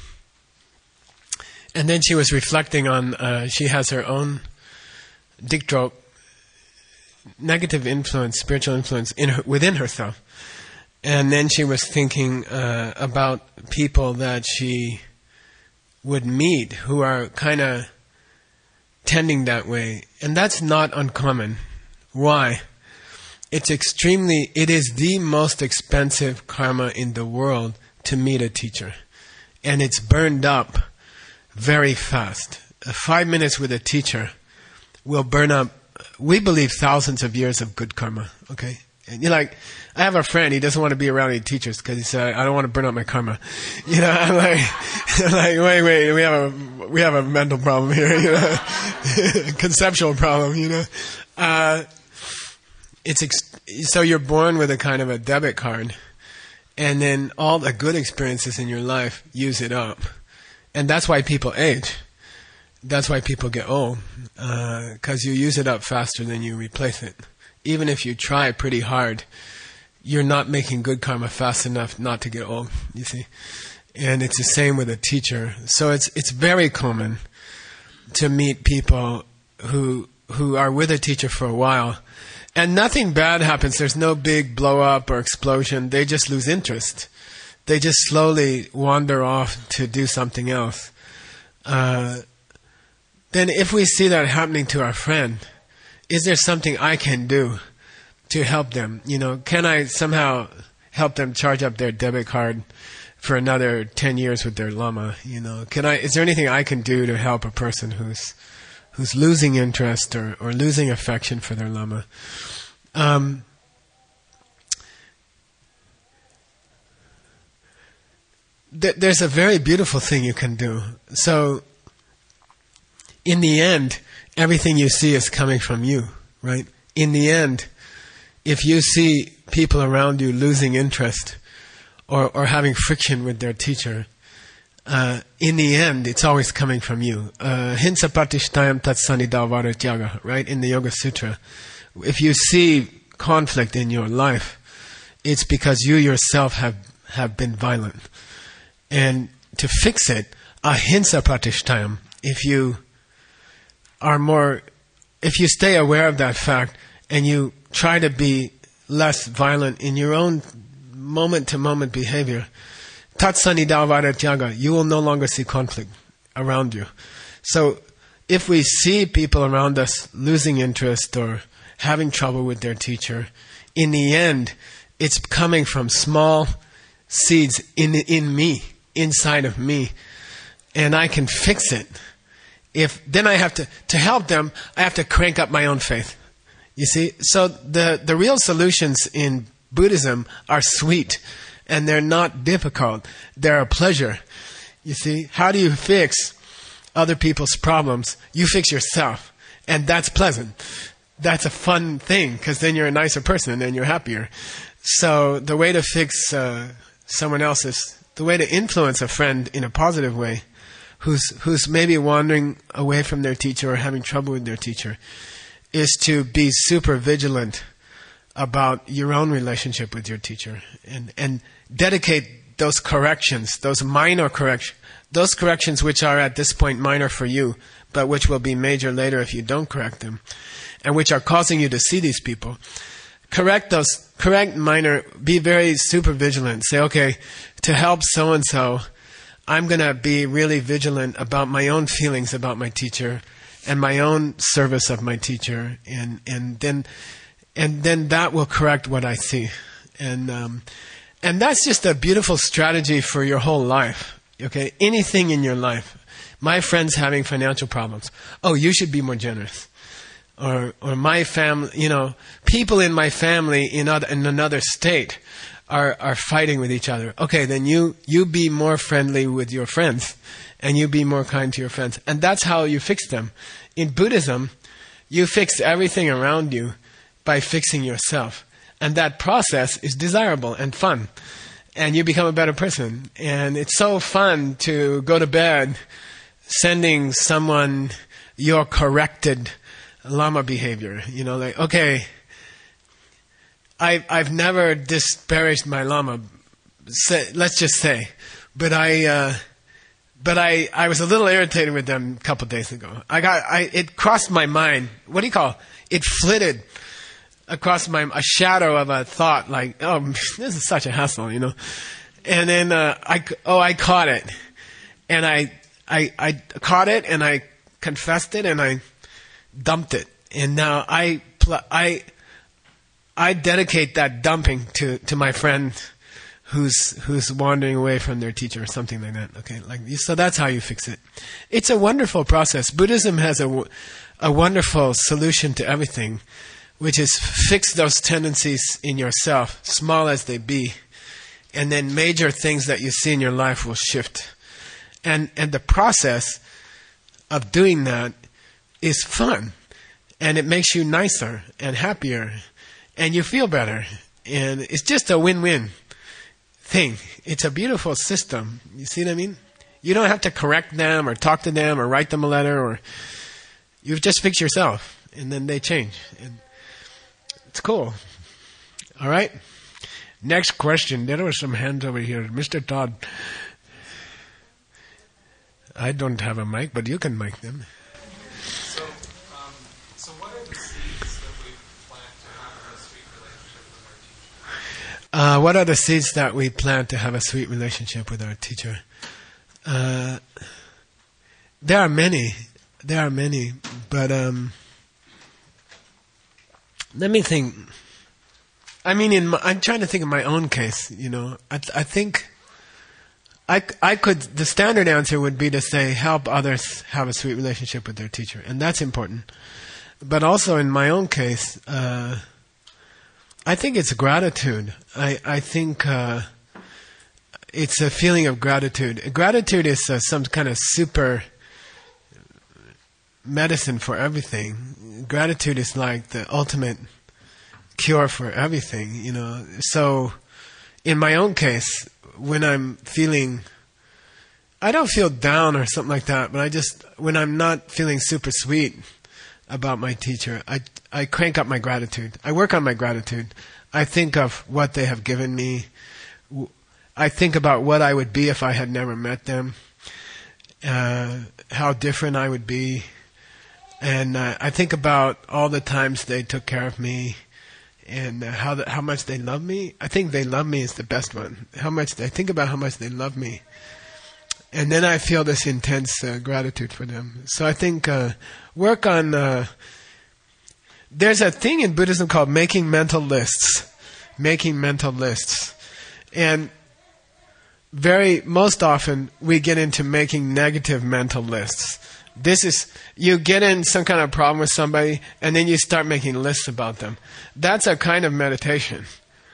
and then she was reflecting on, uh, she has her own dikdrop, negative influence, spiritual influence in her, within herself. And then she was thinking uh, about people that she would meet who are kind of tending that way. And that's not uncommon. Why? It's extremely, it is the most expensive karma in the world to meet a teacher. And it's burned up very fast. Uh, five minutes with a teacher will burn up, we believe, thousands of years of good karma. Okay? And you're like, I have a friend, he doesn't want to be around any teachers because he said, I don't want to burn out my karma. You know, I'm like, I'm like, wait, wait, we have a, we have a mental problem here, you know, conceptual problem, you know. Uh, it's, ex- so you're born with a kind of a debit card, and then all the good experiences in your life use it up. And that's why people age. That's why people get old, because uh, you use it up faster than you replace it. Even if you try pretty hard, you're not making good karma fast enough not to get old, you see. And it's the same with a teacher. So it's it's very common to meet people who who are with a teacher for a while, and nothing bad happens. There's no big blow up or explosion. They just lose interest. They just slowly wander off to do something else. Uh, then if we see that happening to our friend, is there something I can do to help them? You know, can I somehow help them charge up their debit card for another ten years with their lama? You know, can I? Is there anything I can do to help a person who's who's losing interest or, or losing affection for their lama? Um, th- there's a very beautiful thing you can do. So, in the end, everything you see is coming from you, right? In the end, if you see people around you losing interest or, or having friction with their teacher, uh, in the end, it's always coming from you. Hinsa patishtayam tatsanidavara tyaga, right? In the Yoga Sutra. If you see conflict in your life, it's because you yourself have, have been violent. And to fix it, ahimsa pratishtayam, if you are more, if you stay aware of that fact and you try to be less violent in your own moment-to-moment behavior, tatsanidavara tyaga, you will no longer see conflict around you. So if we see people around us losing interest or having trouble with their teacher, in the end, it's coming from small seeds in in me, inside of me, and I can fix it. If then I have to to help them, I have to crank up my own faith. You see, so the the real solutions in Buddhism are sweet, and they're not difficult. They're a pleasure. You see, how do you fix other people's problems? You fix yourself, and that's pleasant. That's a fun thing, because then you're a nicer person and you're happier. So the way to fix uh, someone else's, the way to influence a friend in a positive way, who's who's maybe wandering away from their teacher or having trouble with their teacher, is to be super vigilant about your own relationship with your teacher and, and dedicate those corrections, those minor corrections, those corrections which are at this point minor for you, but which will be major later if you don't correct them, and which are causing you to see these people. Correct those, correct minor, be very super vigilant. Say, okay, to help so-and-so, I'm going to be really vigilant about my own feelings about my teacher and my own service of my teacher, and and then and then that will correct what I see, and um, and that's just a beautiful strategy for your whole life. Okay, anything in your life. My friend's having financial problems. Oh, you should be more generous. Or or my family, you know, people in my family in other, in another state are are fighting with each other. Okay, then you you be more friendly with your friends, and you be more kind to your friends, and that's how you fix them. In Buddhism, you fix everything around you by fixing yourself, and that process is desirable and fun, and you become a better person. And it's so fun to go to bed sending someone your corrected Lama behavior. You know, like, okay, I, I've never disparaged my Lama, say, let's just say, but I, uh, but I, I was a little irritated with them a couple days ago. I got, I, it crossed my mind. What do you call it? It flitted across my, a shadow of a thought, like, oh, this is such a hassle, you know. And then, uh, I, oh, I caught it, and I, I, I caught it, and I confessed it, and I dumped it. And now I, pl- I, I dedicate that dumping to, to my friend who's who's wandering away from their teacher or something like that. Okay, like so that's how you fix it. It's a wonderful process. Buddhism has a, a wonderful solution to everything, which is fix those tendencies in yourself, small as they be, and then major things that you see in your life will shift. And and the process of doing that is fun, and it makes you nicer and happier, and you feel better, and it's just a win-win thing. It's a beautiful system. You see what I mean? You don't have to correct them or talk to them or write them a letter, or you just fix yourself, and then they change. And it's cool. All right? Next question. There were some hands over here. Mister Todd. I don't have a mic, but you can mic them. So, um, so what are the seeds that we plant to have a sweet relationship with our teacher? Uh, what are the seeds that we plant to have a sweet relationship with our teacher? Uh, there are many. There are many. But um, let me think. I mean, in my, I'm trying to think of my own case, you know. I, I think I, I could, the standard answer would be to say, help others have a sweet relationship with their teacher. And that's important. But also in my own case, uh, I think it's gratitude. I, I think uh, it's a feeling of gratitude. Gratitude is uh, some kind of super medicine for everything. Gratitude is like the ultimate cure for everything, you know. So in my own case, when I'm feeling, I don't feel down or something like that, but I just, when I'm not feeling super sweet about my teacher, I I crank up my gratitude. I work on my gratitude. I think of what they have given me. I think about what I would be if I had never met them, uh, how different I would be. And uh, I think about all the times they took care of me, and uh, how the, how much they love me. I think they love me is the best one. How much I think about how much they love me, and then I feel this intense uh, gratitude for them. So I think uh, work on. Uh, there's a thing in Buddhism called making mental lists, making mental lists, and very most often we get into making negative mental lists. This is, you get in some kind of problem with somebody, and then you start making lists about them. That's a kind of meditation.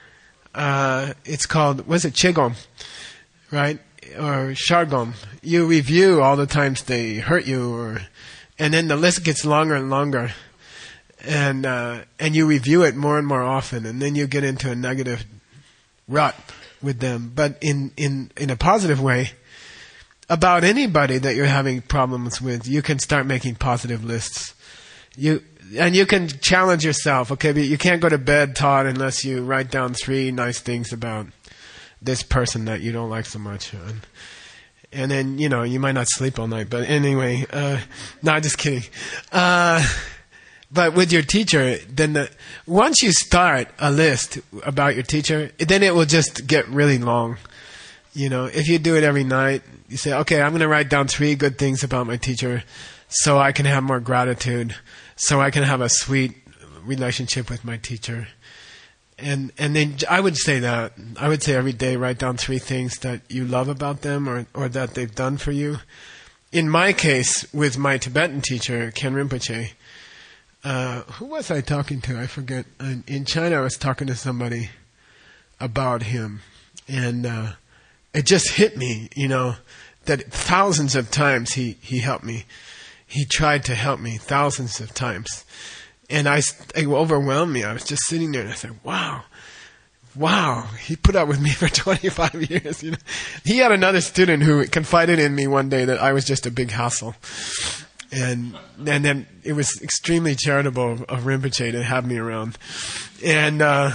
Uh, it's called, what's it, Qigong, right? Or Shargong. You review all the times they hurt you, or, and then the list gets longer and longer. And uh, and you review it more and more often, and then you get into a negative rut with them. But in, in, in a positive way, about anybody that you're having problems with, you can start making positive lists. You and you can challenge yourself. Okay, but you can't go to bed, Todd, unless you write down three nice things about this person that you don't like so much. And, and then, you know, you might not sleep all night. But anyway, uh, no, just kidding. Uh, but with your teacher, then the, once you start a list about your teacher, then it will just get really long. You know, if you do it every night, you say, okay, I'm going to write down three good things about my teacher so I can have more gratitude, so I can have a sweet relationship with my teacher. And and then I would say that. I would say every day write down three things that you love about them, or, or that they've done for you. In my case, with my Tibetan teacher, Ken Rinpoche, uh, who was I talking to? I forget. In, in China, I was talking to somebody about him. And uh, it just hit me, you know, that thousands of times he, he helped me. He tried to help me thousands of times. And I, it overwhelmed me. I was just sitting there and I said, wow, wow, he put up with me for twenty-five years. You know, he had another student who confided in me one day that I was just a big hassle. And, and then it was extremely charitable of Rinpoche to have me around. And, uh,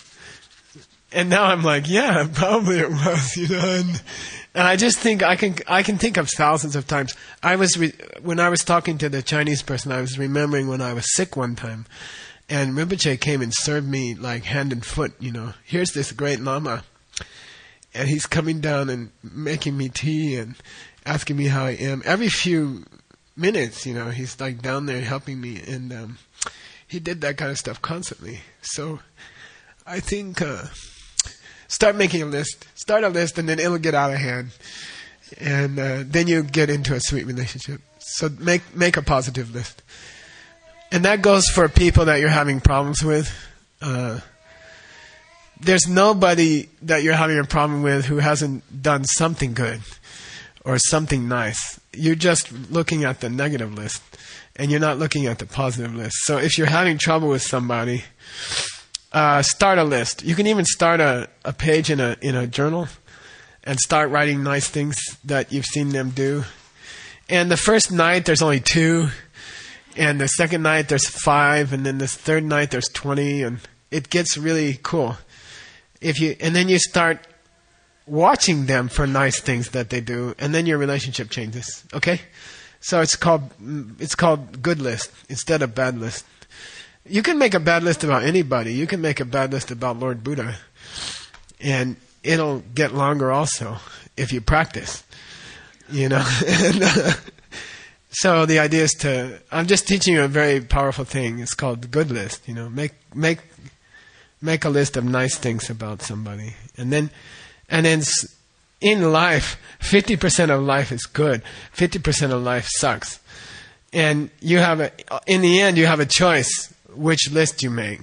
and now I'm like, yeah, probably it was, you know, and, And I just think I can I can think of thousands of times. I was re- when I was talking to the Chinese person, I was remembering when I was sick one time, and Rinpoche came and served me like hand and foot. You know, here's this great Lama, and he's coming down and making me tea and asking me how I am every few minutes. You know, he's like down there helping me, and um, he did that kind of stuff constantly. So I think. Uh, Start making a list. Start a list, and then it'll get out of hand, and uh, then you get into a sweet relationship. So make make a positive list, And that goes for people that you're having problems with. Uh, there's nobody that you're having a problem with who hasn't done something good or something nice. You're just looking at the negative list, and you're not looking at the positive list. So if you're having trouble with somebody, uh, start a list. You can even start a, a page in a in a journal and start writing nice things that you've seen them do. And the first night, there's only two. And the second night, there's five. And then the third night, there's twenty. And it gets really cool. If you And then you start watching them for nice things that they do. And then your relationship changes. Okay? So it's called it's called good list instead of bad list. You can make a bad list about anybody. You can make a bad list about Lord Buddha. And it'll get longer also if you practice. You know? and, uh, so the idea is to, I'm just teaching you a very powerful thing. It's called the good list. You know, make make make a list of nice things about somebody. And then and then in life, fifty percent of life is good. fifty percent of life sucks. And you have a, in the end, you have a choice which list you make.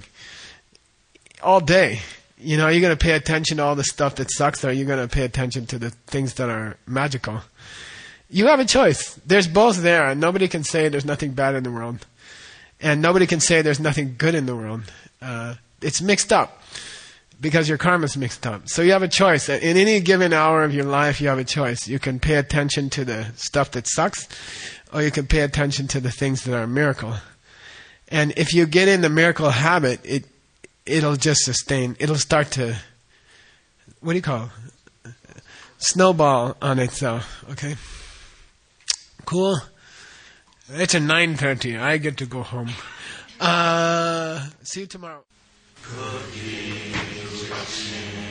All day. You know, are you going to pay attention to all the stuff that sucks, or are you going to pay attention to the things that are magical? You have a choice. There's both there, and nobody can say there's nothing bad in the world. And nobody can say there's nothing good in the world. Uh, it's mixed up, because your karma's mixed up. So you have a choice. In any given hour of your life, you have a choice. You can pay attention to the stuff that sucks, or you can pay attention to the things that are a miracle. And if you get in the miracle habit, it it'll just sustain. It'll start to, what do you call it? Snowball on itself. Okay? Cool? It's a nine thirty. I get to go home. Uh, see you tomorrow.